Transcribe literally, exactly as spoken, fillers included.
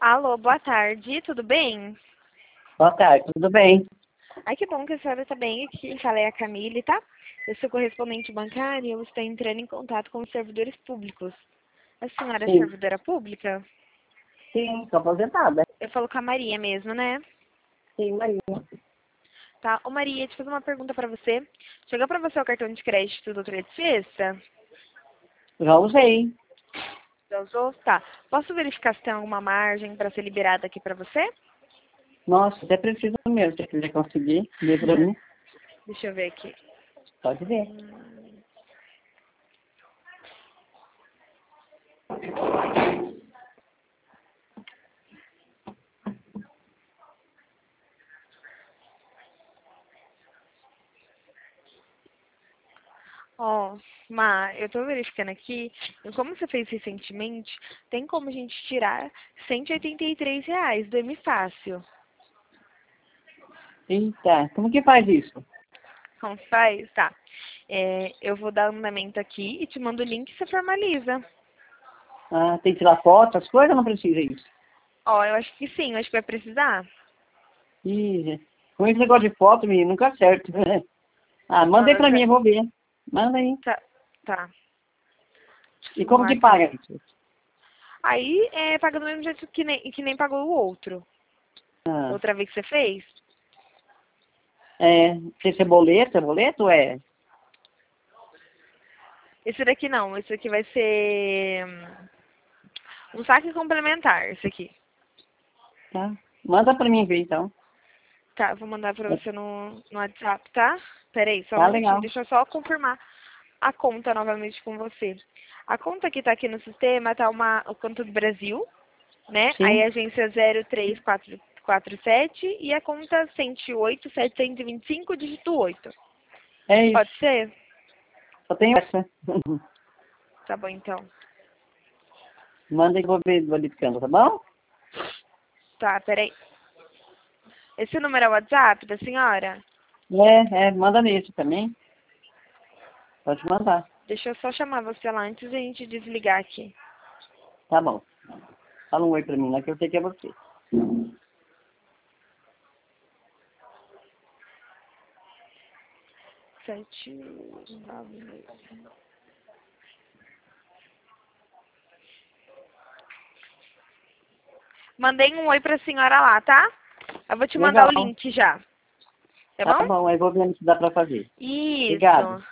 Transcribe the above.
Alô, boa tarde, tudo bem? Boa tarde, tudo bem? Ai, que bom que a senhora está bem. Aqui quem fala é a Camille, tá? Eu sou correspondente bancária e eu estou entrando em contato com os servidores públicos. A senhora é Sim, servidora pública? sim, estou aposentada. Eu falo com a Maria mesmo, né? Sim, Maria. Tá. Ô Maria, deixa eu fazer uma pergunta pra você. Chegou pra você o cartão de crédito do Trade Fiesta? Já usei. Já usou? Tá. Posso verificar se tem alguma margem pra ser liberada aqui pra você? Nossa, até preciso mesmo, se quiser conseguir, ver pra mim, Deixa eu ver aqui. pode ver. Hum. Ó, Ma, eu tô verificando aqui, e como você fez recentemente, tem como a gente tirar cento e oitenta e três reais do M Fácil. Eita, como que faz isso? Como faz? Tá. É, eu vou dar andamento aqui e te mando o link e você formaliza. Ah, tem que tirar foto, as coisas, não precisa isso. Ó, eu acho que sim, eu acho que vai precisar. Ih, com esse negócio de foto, menino, nunca acerto. Ah, manda aí Não, pra mim, já... eu vou ver. Manda aí. Tá, tá. E Vamos como lá que aqui. paga isso? Aí, é, paga do mesmo jeito que nem, que nem pagou o outro. Ah, Outra vez que você fez. é, tem ser boleto, é boleto ou é? Esse daqui não, esse aqui vai ser hum, um saque complementar, esse aqui. Tá. Manda pra mim ver, então. Tá, eu vou mandar pra você no, no WhatsApp, tá? Peraí, só um Tá minutinho, legal. deixa eu só confirmar a conta novamente com você. A conta que tá aqui no sistema tá uma, o conta do Brasil, né? Aí Sim, a agência zero três quatro quatro sete e a conta cento e oito, setecentos e vinte e cinco, dígito oito. é isso. Pode ser? Só tenho essa. Tá bom, então. Manda e vou ver verificando, tá bom? Tá, peraí. Esse número é o WhatsApp da senhora? É, é, manda nesse também. Pode mandar. Deixa eu só chamar você lá antes de a gente desligar aqui. Tá bom. Fala um oi pra mim lá que eu sei que é você. Sete, nove, mandei um oi pra senhora lá, tá? Eu vou te mandar Legal. o link já. Tá Tá bom? bom, aí vou ver se dá pra fazer. Obrigado. Isso.